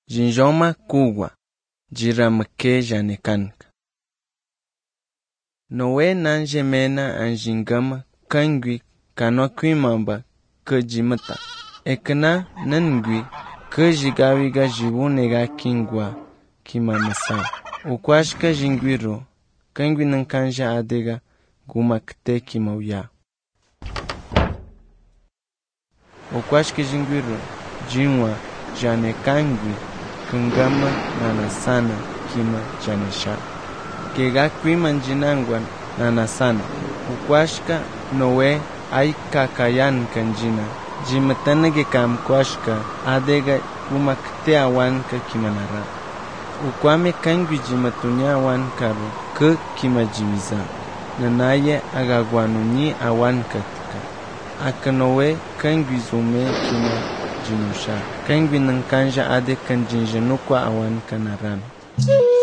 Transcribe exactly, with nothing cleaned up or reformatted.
jinjoma kuwa, jiramke janekanka. Noe nanje mena anjingama kangwi kanwa kwimamba kajimata. Ekana nangwi kajigawiga jibunega kingwa kimamasa. Ukwashka jingwiro kangwi nankanja adega gumakte kimauya. Ukwashka jingwiro jinwa jane kangwi kangama nanasana kima janesha. Kega kwiman jinangwan nanasana. Ukwashka noe ay kakayan kanjina. Jimatanage kam kwashka adega gumakte awanka kimanara. Ukwame kangwi jimatunya awankaro ke kimajimiza. Nanaye agagwanunyi awankatka. Akanowe kangwi zume kima jinusha. Kangwi nankanja ade kanjinjanukwa awanka naran.